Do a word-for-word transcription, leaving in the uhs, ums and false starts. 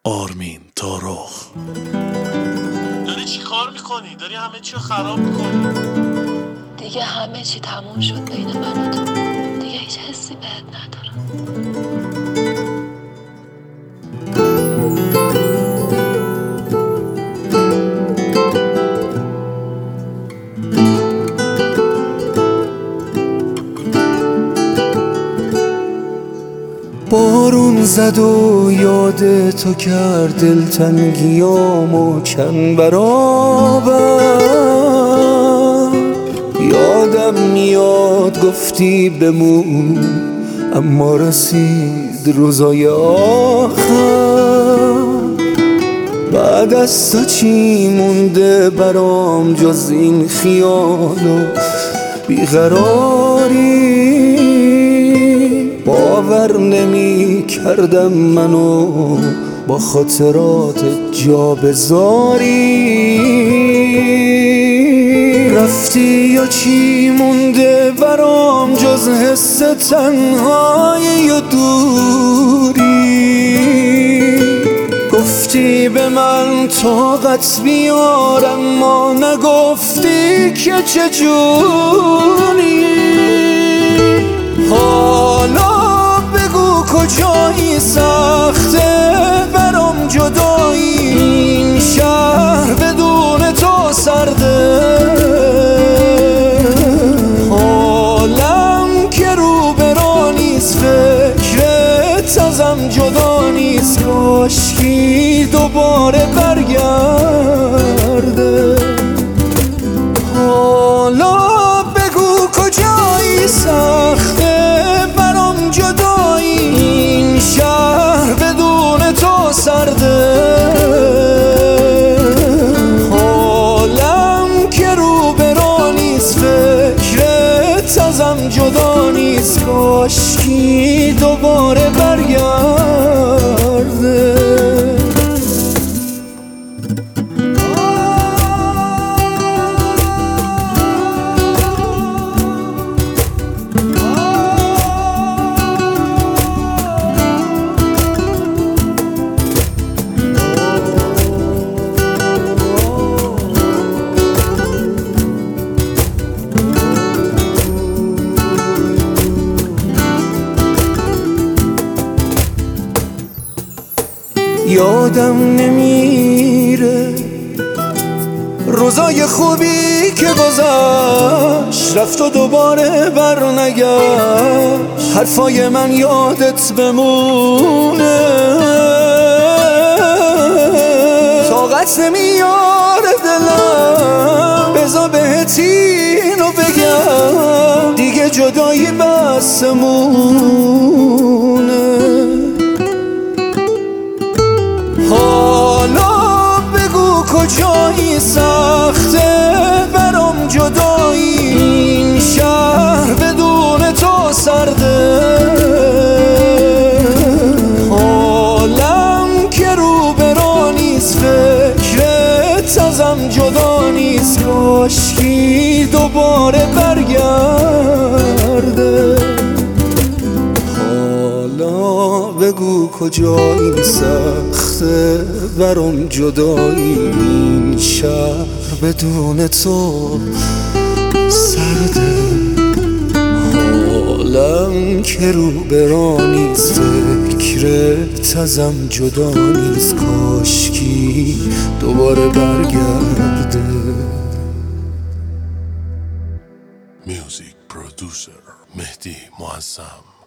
آرمین تارخ. داری چی کار میکنی؟ داری همه چی رو خراب میکنی. دیگه همه چی تموم شد بین من و تو. دیگه هیچ حسی بهت ندارم. بارون زد و یاد تو کرد دلتنگیامو چند برابر. یادم میاد گفتی بمون اما رسید روزای آخر. بعد از تو چی مونده برام جز این خیال و بیقراری؟ باور نمی کردم منو با خاطرات جا بذاری. رفتی یا چی مونده برام جز حس تنهایی و دوری؟ گفتی به من طاقت بیار اما نگفتی که چجوری. حالا بگو کجایی؟ سخته برام جدایی، این شهر بدون تو سرده. حالم که رو برا نیست، فکرت ازم جدا نیست. کاشکی دوباره برگرده. حالا بگو کجایی؟ سخته برام جدایی، این شهر بدون تو سرده. حالم که رو برا نیست، فکرت ازم جدا نیست. کاشکی دوباره برگرده. یادم نمیره روزای خوبی که گذشت، رفت و دوباره برنگشت. حرفای من یادت بمونه، طاقت نمیاره دلم. بذار بهت اینو بگم، دیگه جدایی بسمونه. حالا بگو کجایی؟ سخته برام جدایی، این شهر بدون تو سرده. حالم که رو برا نیست، فکرت ازم جدا نیست. کاشکی دوباره برگرده. بگو کجایی؟ سخته برام جدایی، این شهر بدون تو سرده. حالم که رو برا نیست، فکرت ازم جدا نیست. کاشکی دوباره برگرده. میوزیک پرودوسر مهدی معظم.